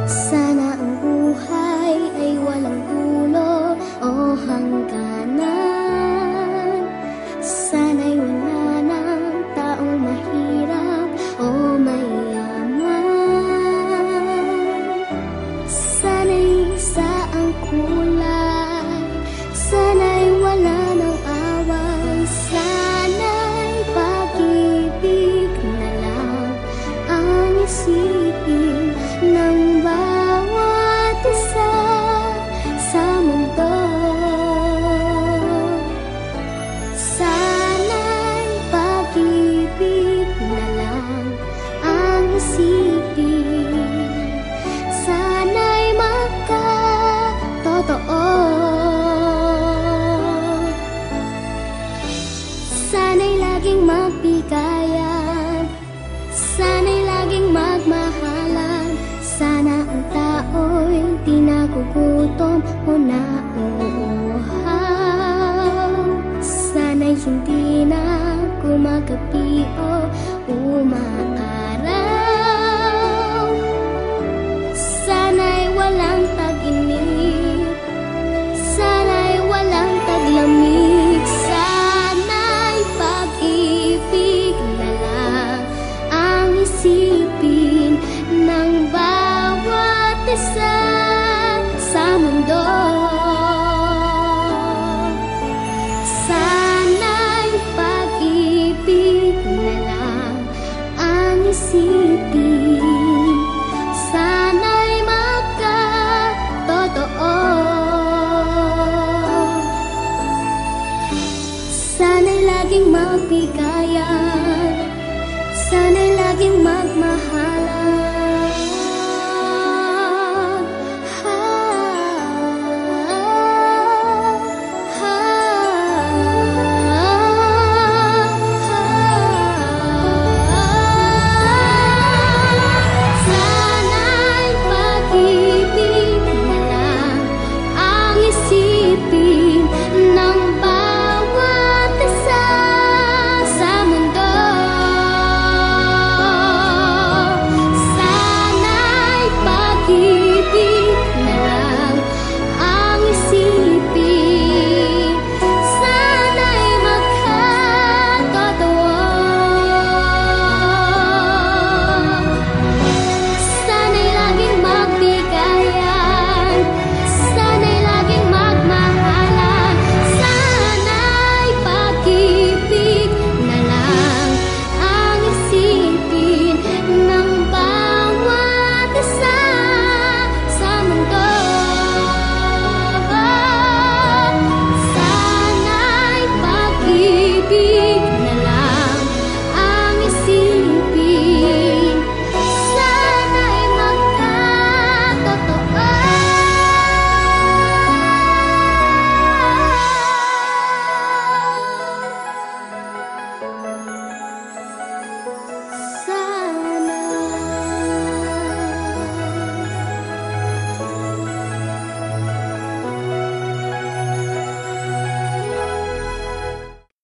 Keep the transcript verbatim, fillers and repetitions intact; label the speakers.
Speaker 1: Sana ang buhay ay walang dulo o hangganan. Sana'y wala ng taong mahirap o mayaman. Sana'y isa ang kulay, sana'y wala ng away, sana'y pag-ibig na lang ang isipin ng bawat isa sa mundo. Sana'y pag-ibig na lang ang isipin, sana'y magkatotoo. Sana'y laging magbigayan, sana'y laging magmahalan. Sana ang tao'y di nagugutom o nauuhaw. Sana'y hindi na gumagabi o umaaraw. Sana'y walang tag-init, sana'y walang taglamig. Sana'y pag-ibig na lang ang isipin ng bawat isa sa mundo. Sana'y pag-ibig na lang ang isipin, sana'y magkatotoo. Sana'y laging magbigayan, sana'y laging magmahal.